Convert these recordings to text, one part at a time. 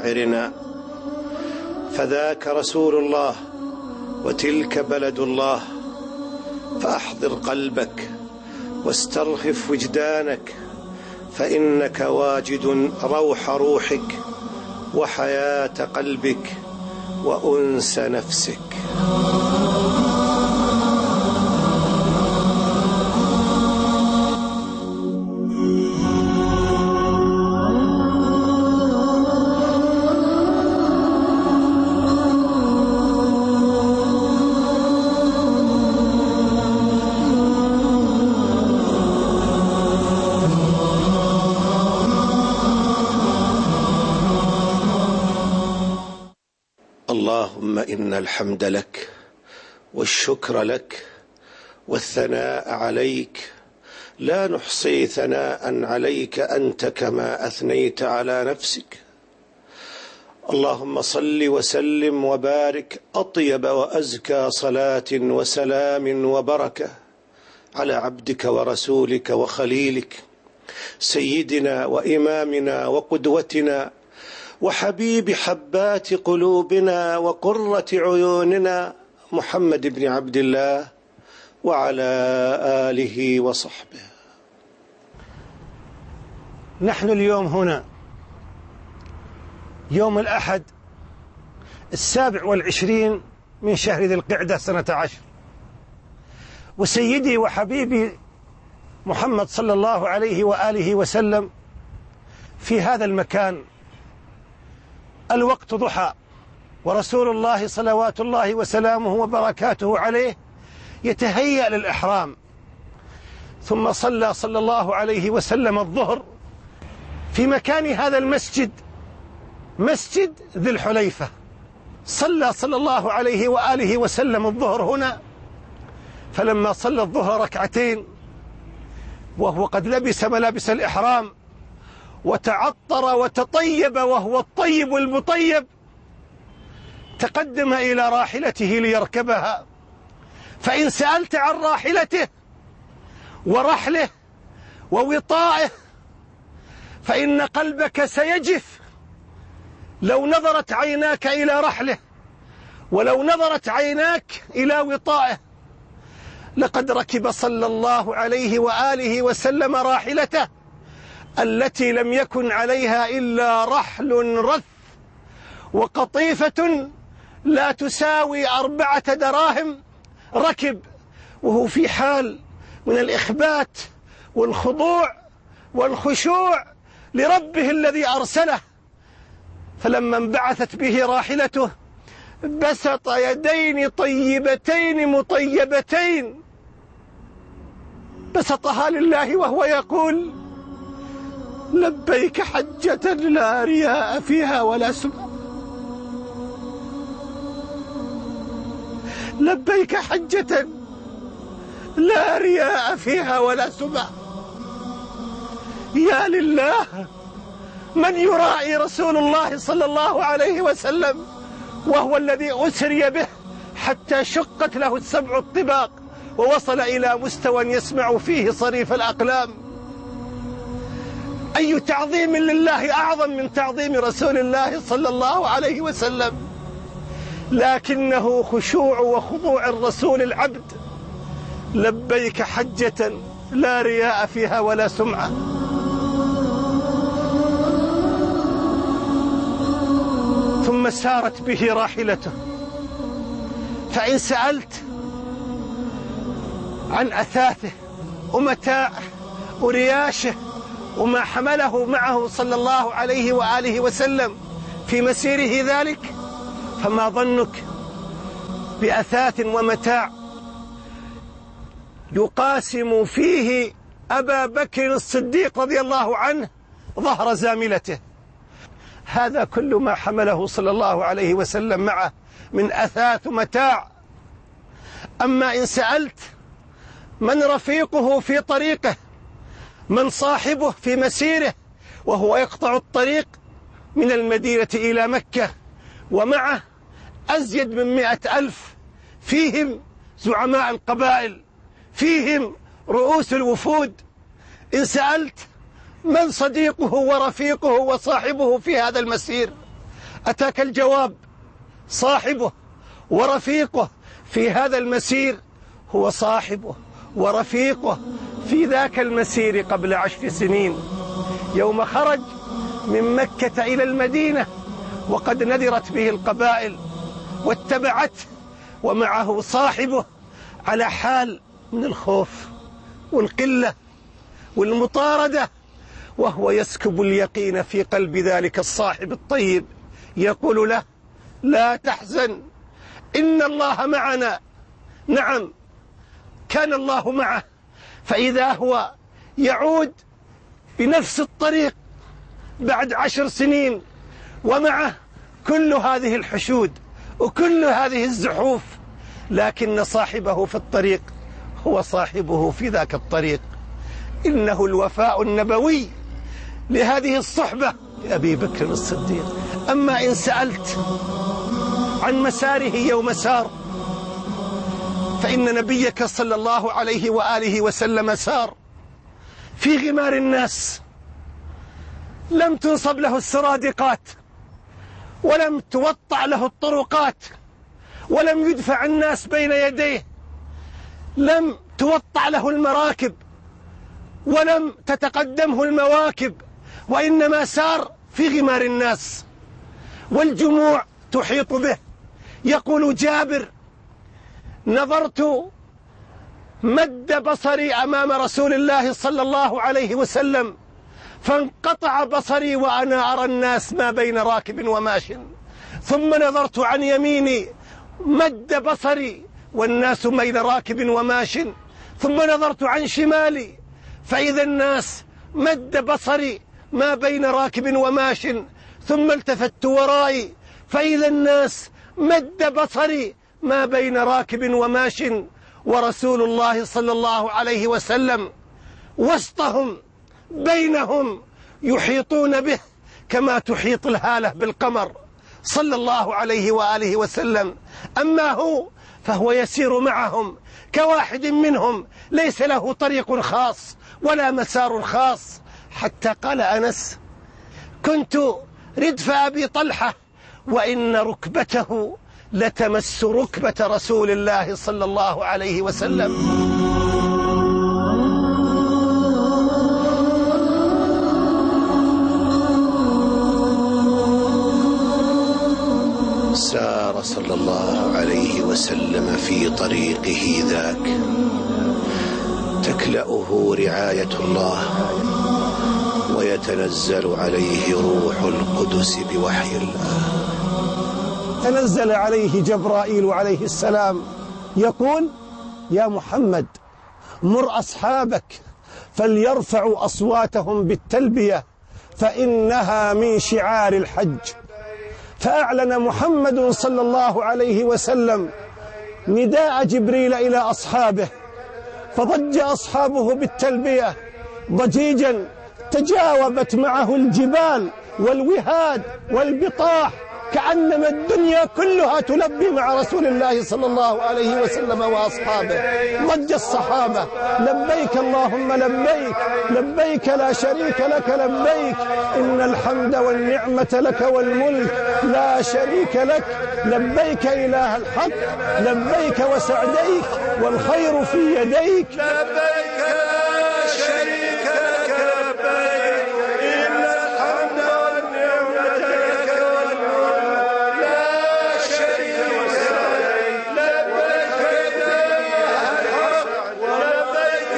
مشاعرنا، فذاك رسول الله وتلك بلد الله. فأحضر قلبك واسترخف وجدانك، فإنك واجد روح روحك وحياة قلبك وأنس نفسك. اللهم إن الحمد لك والشكر لك والثناء عليك، لا نحصي ثناء عليك أنت كما أثنيت على نفسك. اللهم صل وسلم وبارك أطيب وأزكى صلاة وسلام وبركة على عبدك ورسولك وخليلك سيدنا وإمامنا وقدوتنا وحبيب حبات قلوبنا وقرة عيوننا محمد بن عبد الله وعلى آله وصحبه. نحن اليوم هنا يوم الأحد 27 من شهر ذي القعدة سنة 10، وسيدي وحبيبي محمد صلى الله عليه وآله وسلم في هذا المكان. الوقت ضحى، ورسول الله صلوات الله وسلامه وبركاته عليه يتهيأ للإحرام، ثم صلى الله عليه وسلم الظهر في مكان هذا المسجد، مسجد ذي الحليفة. صلى الله عليه وآله وسلم الظهر هنا، فلما صلى الظهر ركعتين وهو قد لبس ملابس الإحرام وتعطر وتطيب وهو الطيب المطيب، تقدم إلى راحلته ليركبها. فإن سألت عن راحلته ورحله ووطائه فإن قلبك سيجف لو نظرت عيناك إلى رحله ولو نظرت عيناك إلى وطائه. لقد ركب صلى الله عليه وآله وسلم راحلته التي لم يكن عليها إلا رحل رث وقطيفة لا تساوي 4 دراهم، ركب وهو في حال من الإخبات والخضوع والخشوع لربه الذي أرسله. فلما انبعثت به راحلته بسط يدين طيبتين مطيبتين، بسطها لله وهو يقول: لبيك حجة لا رياء فيها ولا سمعة، لبيك حجة لا رياء فيها ولا سمعة. يا لله من يرائي رسول الله صلى الله عليه وسلم وهو الذي أسري به حتى شقت له 7 الطباق ووصل إلى مستوى يسمع فيه صريف الأقلام. أي تعظيم لله أعظم من تعظيم رسول الله صلى الله عليه وسلم؟ لكنه خشوع وخضوع الرسول العبد. لبيك حجة لا رياء فيها ولا سمعة. ثم سارت به راحلته. فإن سألت عن أثاثه ومتاعه ورياشه وما حمله معه صلى الله عليه وآله وسلم في مسيره ذلك، فما ظنك بأثاث ومتاع يقاسم فيه أبا بكر الصديق رضي الله عنه ظهر زاملته. هذا كل ما حمله صلى الله عليه وسلم معه من أثاث متاع. أما إن سألت من رفيقه في طريقه، من صاحبه في مسيره وهو يقطع الطريق من المدينة إلى مكة، ومعه أزيد من 100,000 فيهم زعماء القبائل، فيهم رؤوس الوفود. إن سألت من صديقه ورفيقه وصاحبه في هذا المسير، أتاك الجواب. صاحبه ورفيقه في هذا المسير هو صاحبه ورفيقه في ذاك المسير قبل 10 سنين، يوم خرج من مكة إلى المدينة وقد نذرت به القبائل واتبعته، ومعه صاحبه على حال من الخوف والقلة والمطاردة، وهو يسكب اليقين في قلب ذلك الصاحب الطيب، يقول له: لا تحزن، إن الله معنا. نعم، كان الله معه، فإذا هو يعود بنفس الطريق بعد 10 سنين ومعه كل هذه الحشود وكل هذه الزحوف، لكن صاحبه في الطريق هو صاحبه في ذاك الطريق. إنه الوفاء النبوي لهذه الصحبة لأبي بكر الصديق. أما إن سألت عن مساره يوم سار، فإن نبيك صلى الله عليه وآله وسلم سار في غمار الناس، لم تنصب له السرادقات، ولم توطع له الطرقات، ولم يدفع الناس بين يديه، لم توطع له المراكب، ولم تتقدمه المواكب، وإنما سار في غمار الناس والجموع تحيط به. يقول جابر: نظرت مد بصري أمام رسول الله صلى الله عليه وسلم، فانقطع بصري وأنا أرى الناس ما بين راكب وماش، ثم نظرت عن يميني مد بصري والناس بين راكب وماش، ثم نظرت عن شمالي فإذا الناس مد بصري ما بين راكب وماش، ثم التفت ورائي فإذا الناس مد بصري ما بين راكب وماش، ورسول الله صلى الله عليه وسلم وسطهم بينهم يحيطون به كما تحيط الهالة بالقمر صلى الله عليه وآله وسلم. أما هو فهو يسير معهم كواحد منهم، ليس له طريق خاص ولا مسار خاص. حتى قال أنس: كنت ردف أبي طلحة وإن ركبته لتمس ركبة رسول الله صلى الله عليه وسلم. سار صلى الله عليه وسلم في طريقه ذاك تكلأه رعاية الله، ويتنزل عليه روح القدس بوحي الله. تنزل عليه جبرائيل عليه السلام يقول: يا محمد مر أصحابك فليرفعوا أصواتهم بالتلبية فإنها من شعار الحج. فأعلن محمد صلى الله عليه وسلم نداء جبريل إلى أصحابه، فضج أصحابه بالتلبية ضجيجا تجاوبت معه الجبال والوهاد والبطاح، كأنما الدنيا كلها تلبي مع رسول الله صلى الله عليه وسلم وأصحابه. ضج الصحابة: لبيك اللهم لبيك، لبيك لا شريك لك لبيك، إن الحمد والنعمة لك والملك لا شريك لك، لبيك إله الحق، لبيك وسعديك والخير في يديك، لبيك لا شريك لك لبيك، إن الحمد والنعمة لك والملك لا شريك لك، لبيك إله الحق ولبيك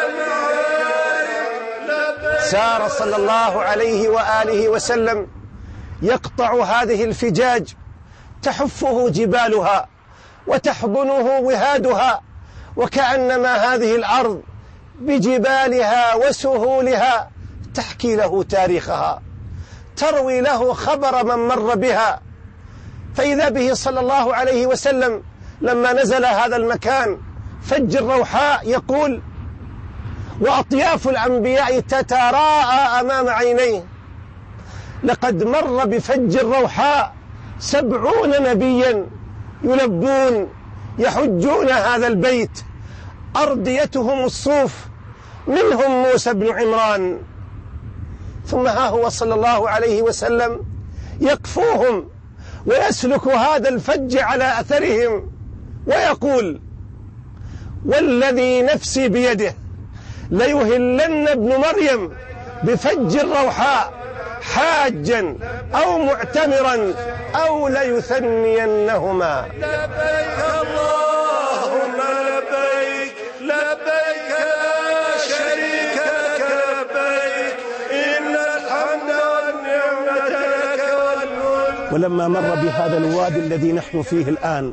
المعارف. سار صلى الله عليه وآله وسلم يقطع هذه الفجاج تحفه جبالها وتحضنه وهادها، وكأنما هذه الأرض بجبالها وسهولها تحكي له تاريخها، تروي له خبر من مر بها. فإذا به صلى الله عليه وسلم لما نزل هذا المكان فج الروحاء يقول: وأطياف الأنبياء تتراءى أمام عينيه، لقد مر بفج الروحاء 70 نبيا يلبون يحجون هذا البيت، أرديتهم الصوف، منهم موسى بن عمران. ثم ها هو صلى الله عليه وسلم يقفوهم ويسلك هذا الفج على أثرهم ويقول: والذي نفسي بيده ليهلن ابن مريم بفج الروحاء حاجا أو معتمرا أو ليثنينهما. لبيك اللهم لبيك، لبيك لا شريك لك لبيك، إن الحمد والنعمة لك والملك. ولما مر بهذا الوادي الذي نحن فيه الآن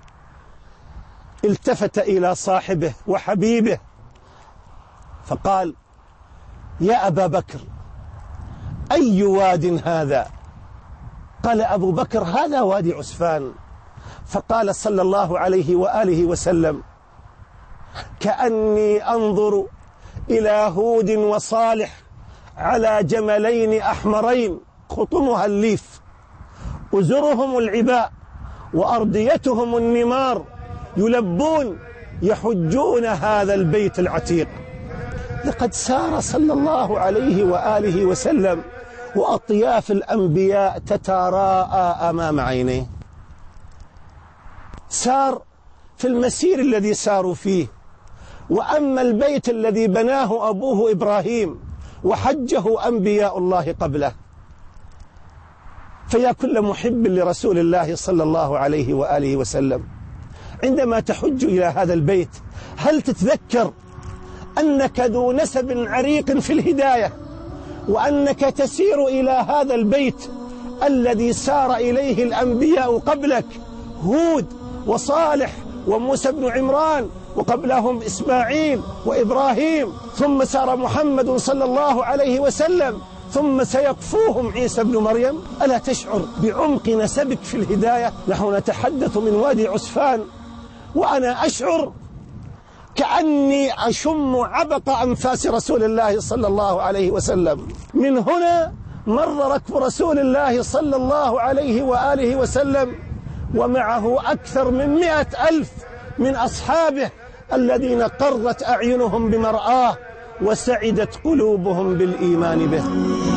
التفت إلى صاحبه وحبيبه فقال: يا أبا بكر، أي واد هذا؟ قال أبو بكر: هذا وادي عسفان. فقال صلى الله عليه وآله وسلم: كأني أنظر إلى هود وصالح على جملين أحمرين خطمها الليف، أزرهم العباء وأرديتهم النمار، يلبون يحجون هذا البيت العتيق. لقد سار صلى الله عليه وآله وسلم وأطياف الأنبياء تتراءى أمام عينيه. سار في المسير الذي ساروا فيه. وأما البيت الذي بناه أبوه إبراهيم وحجه أنبياء الله قبله، فيا كل محب لرسول الله صلى الله عليه وآله وسلم، عندما تحج إلى هذا البيت هل تتذكر أنك ذو نسب عريق في الهداية، وأنك تسير إلى هذا البيت الذي سار إليه الأنبياء قبلك، هود وصالح وموسى بن عمران، وقبلهم إسماعيل وإبراهيم، ثم سار محمد صلى الله عليه وسلم، ثم سيقفوهم عيسى بن مريم؟ ألا تشعر بعمق نسبك في الهداية؟ نحن نتحدث من وادي عسفان وأنا أشعر كأني أشم عبق أنفاس رسول الله صلى الله عليه وسلم. من هنا مر ركب رسول الله صلى الله عليه وآله وسلم ومعه أكثر من 100,000 من أصحابه الذين قرت أعينهم بمرآه وسعدت قلوبهم بالإيمان به.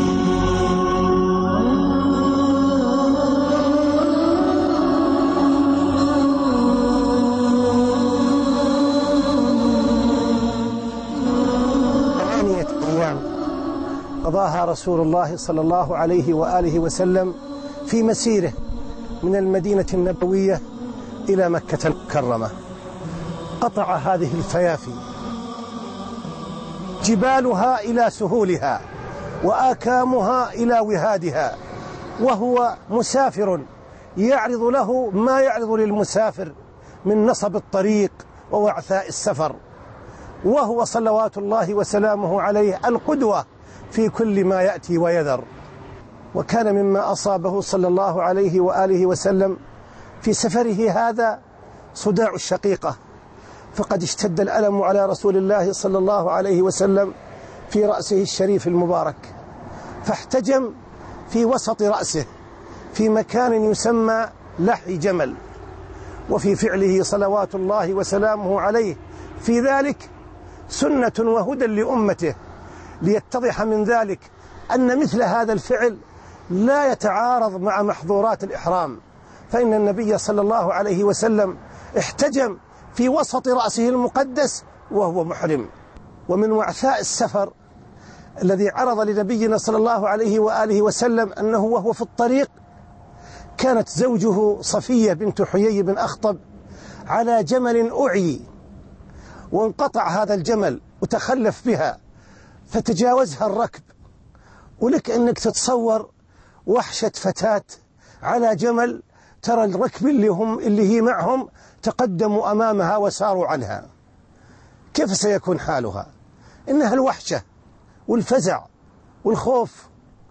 قضاها رسول الله صلى الله عليه وآله وسلم في مسيره من المدينة النبوية إلى مكة المكرمة. قطع هذه الفيافي جبالها إلى سهولها وآكامها إلى وهادها، وهو مسافر يعرض له ما يعرض للمسافر من نصب الطريق ووعثاء السفر، وهو صلوات الله وسلامه عليه القدوة في كل ما يأتي ويذر. وكان مما أصابه صلى الله عليه وآله وسلم في سفره هذا صداع الشقيقة، فقد اشتد الألم على رسول الله صلى الله عليه وسلم في رأسه الشريف المبارك، فاحتجم في وسط رأسه في مكان يسمى لحي جمل. وفي فعله صلوات الله وسلامه عليه في ذلك سنة وهدى لأمته، ليتضح من ذلك أن مثل هذا الفعل لا يتعارض مع محظورات الإحرام، فإن النبي صلى الله عليه وسلم احتجم في وسط رأسه المقدس وهو محرم. ومن وعثاء السفر الذي عرض لنبينا صلى الله عليه وآله وسلم أنه وهو في الطريق كانت زوجه صفية بنت حيي بن أخطب على جمل أعي، وانقطع هذا الجمل وتخلف بها فتجاوزها الركب. ولك أنك تتصور وحشة فتاة على جمل ترى الركب اللي هي معهم تقدموا أمامها وساروا عنها، كيف سيكون حالها؟ إنها الوحشة والفزع والخوف.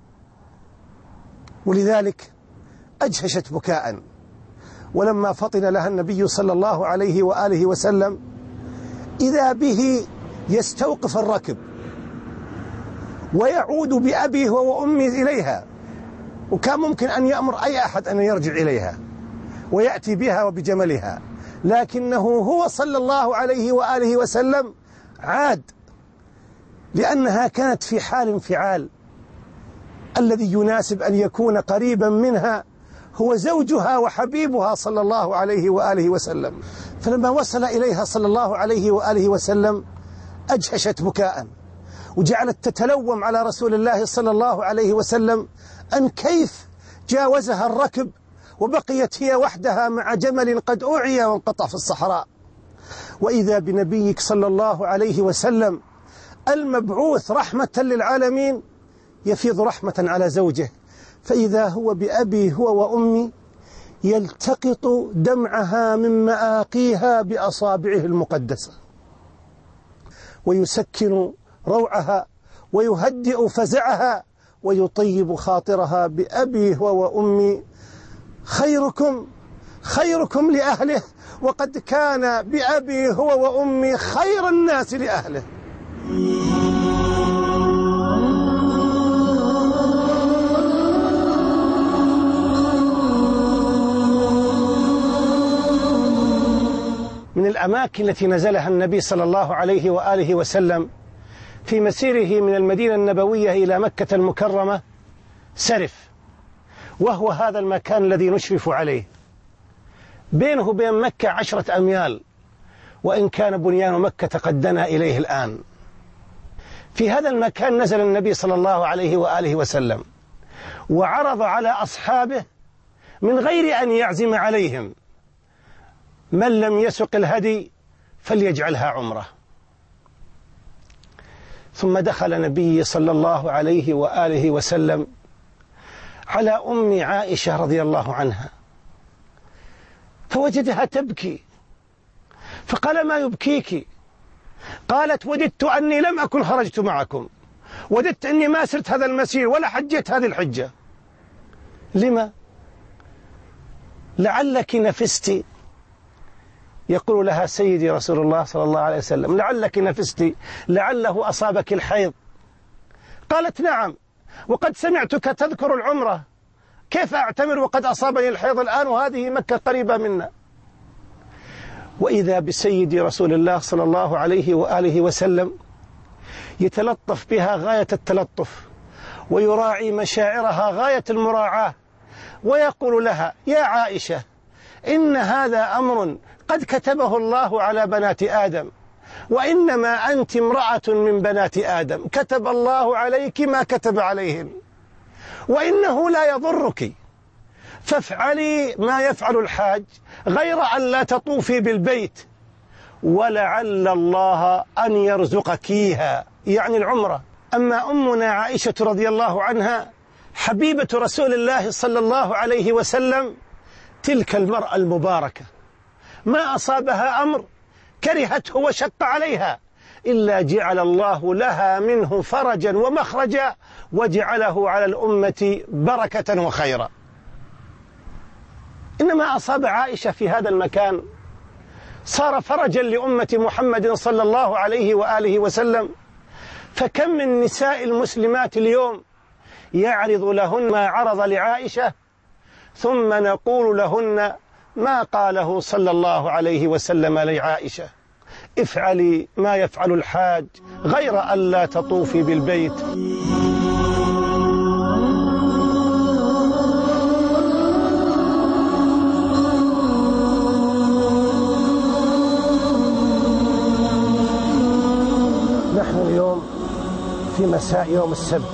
ولذلك أجهشت بكاء. ولما فطن لها النبي صلى الله عليه وآله وسلم إذا به يستوقف الركب ويعود بأبيه وأمه إليها، وكان ممكن أن يأمر أي أحد أن يرجع إليها ويأتي بها وبجملها، لكنه هو صلى الله عليه وآله وسلم عاد، لأنها كانت في حال انفعال. الذي يناسب أن يكون قريبا منها هو زوجها وحبيبها صلى الله عليه وآله وسلم. فلما وصل إليها صلى الله عليه وآله وسلم أجهشت بكاء، وجعلت تتلوم على رسول الله صلى الله عليه وسلم أن كيف جاوزها الركب وبقيت هي وحدها مع جمل قد أوعي وانقطع في الصحراء. وإذا بنبيك صلى الله عليه وسلم المبعوث رحمة للعالمين يفيض رحمة على زوجه، فإذا هو بأبي هو وأمي يلتقط دمعها من مآقيها بأصابعه المقدسة، ويسكن روعها ويهدئ فزعها ويطيب خاطرها بأبي هو وأمي خيركم لأهله، وقد كان بأبي هو وأمي خير الناس لأهله. من الأماكن التي نزلها النبي صلى الله عليه وآله وسلم في مسيره من المدينة النبوية إلى مكة المكرمة سرف، وهو هذا المكان الذي نشرف عليه، بينه وبين مكة 10 أميال، وإن كان بنيان مكة قد دنا إليه الآن. في هذا المكان نزل النبي صلى الله عليه وآله وسلم وعرض على أصحابه من غير أن يعزم عليهم: من لم يسق الهدي فليجعلها عمره. ثم دخل نبي صلى الله عليه وآله وسلم على أم عائشة رضي الله عنها فوجدها تبكي، فقال: ما يبكيك؟ قالت: وددت أني لم أكن خرجت معكم، وددت أني ما سرت هذا المسير ولا حجت هذه الحجة. لما؟ لعلك نفست. يقول لها سيدي رسول الله صلى الله عليه وسلم: لعلك نفست، لعله أصابك الحيض. قالت: نعم، وقد سمعتك تذكر العمرة، كيف أعتمر وقد أصابني الحيض الآن وهذه مكة قريبة منا؟ وإذا بسيدي رسول الله صلى الله عليه وآله وسلم يتلطف بها غاية التلطف ويراعي مشاعرها غاية المراعاة، ويقول لها: يا عائشة، إن هذا أمر قد كتبه الله على بنات آدم، وإنما أنت امرأة من بنات آدم، كتب الله عليك ما كتب عليهم، وإنه لا يضرك، فافعلي ما يفعل الحاج غير أن لا تطوفي بالبيت، ولعل الله أن يرزقكيها، يعني العمرة. أما أمنا عائشة رضي الله عنها حبيبة رسول الله صلى الله عليه وسلم، تلك المرأة المباركة ما أصابها أمر كرهته وشق عليها إلا جعل الله لها منه فرجا ومخرجا، وجعله على الأمة بركة وخيرا. إنما أصاب عائشة في هذا المكان صار فرجا لأمة محمد صلى الله عليه وآله وسلم. فكم من نساء المسلمات اليوم يعرض لهن ما عرض لعائشة، ثم نقول لهن ما قاله صلى الله عليه وسلم لعائشة: افعلي ما يفعل الحاج غير أن لا تطوفي بالبيت. نحن اليوم في مساء يوم السبت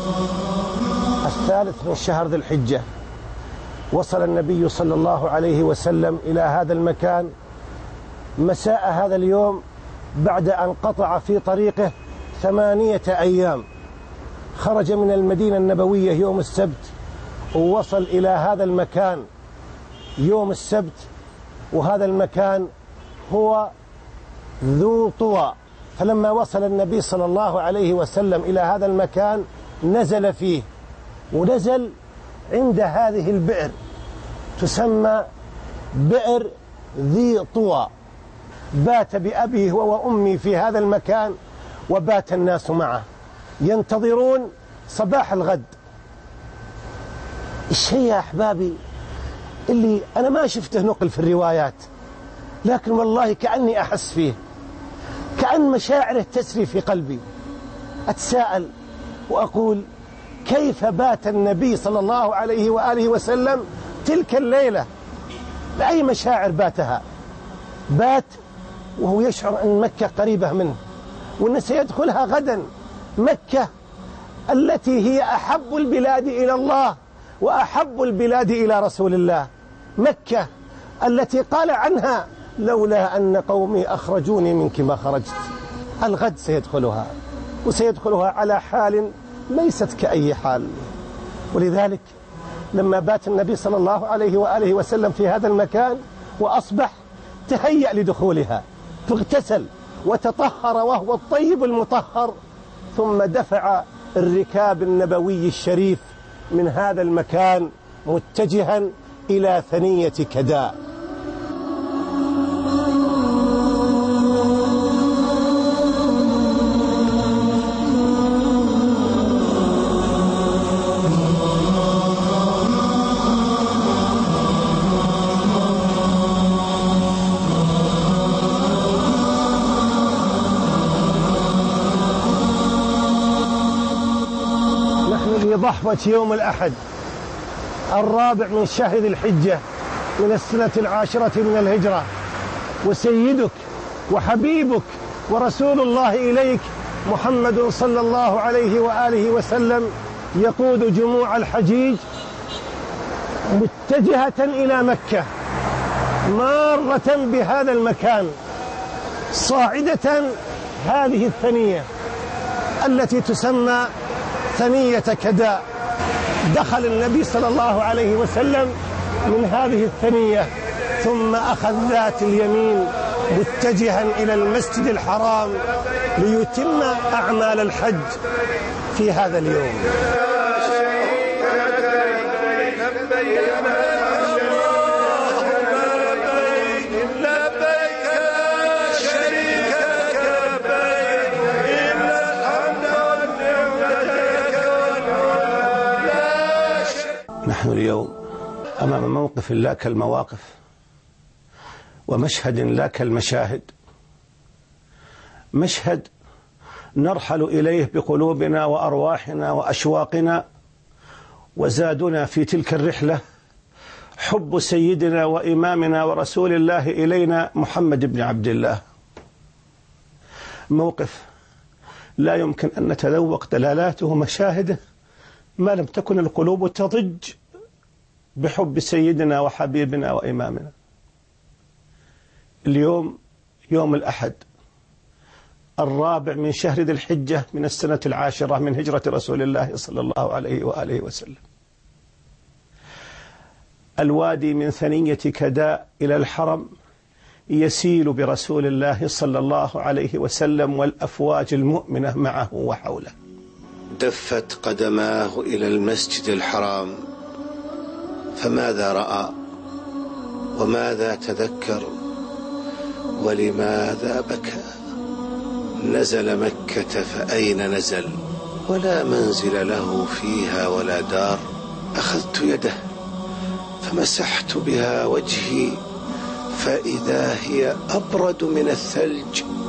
3 من شهر ذي الحجة. وصل النبي صلى الله عليه وسلم إلى هذا المكان مساء هذا اليوم بعد أن قطع في طريقه 8 أيام. خرج من المدينة النبوية يوم السبت ووصل إلى هذا المكان يوم السبت، وهذا المكان هو ذو طوى. فلما وصل النبي صلى الله عليه وسلم إلى هذا المكان نزل فيه، ونزل عند هذه البئر تسمى بئر ذي طوى. بات بأبي هو وأمي في هذا المكان، وبات الناس معه ينتظرون صباح الغد. الشيء يا أحبابي اللي أنا ما شفته نقل في الروايات، لكن والله كأني أحس فيه، كأن مشاعره تسري في قلبي. أتساءل وأقول: كيف بات النبي صلى الله عليه وآله وسلم تلك الليلة بأي مشاعر باتها؟ بات وهو يشعر أن مكة قريبة منه، وأنه سيدخلها غدا. مكة التي هي أحب البلاد إلى الله وأحب البلاد إلى رسول الله، مكة التي قال عنها لولا أن قومي أخرجوني منك ما خرجت. الغد سيدخلها، وسيدخلها على حال ليست كأي حال. ولذلك لما بات النبي صلى الله عليه وآله وسلم في هذا المكان وأصبح تهيأ لدخولها، فاغتسل وتطهر وهو الطيب المطهر، ثم دفع الركاب النبوي الشريف من هذا المكان متجها إلى ثنية كداء. ضحوة يوم الأحد 4 من شهر ذي الحجة من السنة 10 من الهجرة، وسيدك وحبيبك ورسول الله إليك محمد صلى الله عليه وآله وسلم يقود جموع الحجيج متجهة إلى مكة، مارة بهذا المكان، صاعدة هذه الثنية التي تسمى ثنية كداء. دخل النبي صلى الله عليه وسلم من هذه الثنية، ثم أخذ ذات اليمين متجها إلى المسجد الحرام ليتم أعمال الحج في هذا اليوم. نحن اليوم أمام موقف لا كالمواقف، ومشهد لا كالمشاهد، مشهد نرحل إليه بقلوبنا وأرواحنا وأشواقنا، وزادنا في تلك الرحلة حب سيدنا وإمامنا ورسول الله إلينا محمد بن عبد الله. موقف لا يمكن أن نتذوق دلالاته ومشاهده ما لم تكن القلوب تضج بحب سيدنا وحبيبنا وإمامنا. اليوم يوم الأحد 4 من شهر ذي الحجة من السنة 10 من هجرة رسول الله صلى الله عليه وآله وسلم. الوادي من ثنية كداء إلى الحرم يسيل برسول الله صلى الله عليه وسلم والأفواج المؤمنة معه وحوله. دفت قدماه إلى المسجد الحرام، فماذا رأى وماذا تذكر ولماذا بكى؟ نزل مكة فأين نزل؟ ولا منزل له فيها ولا دار. أخذت يده فمسحت بها وجهي فإذا هي أبرد من الثلج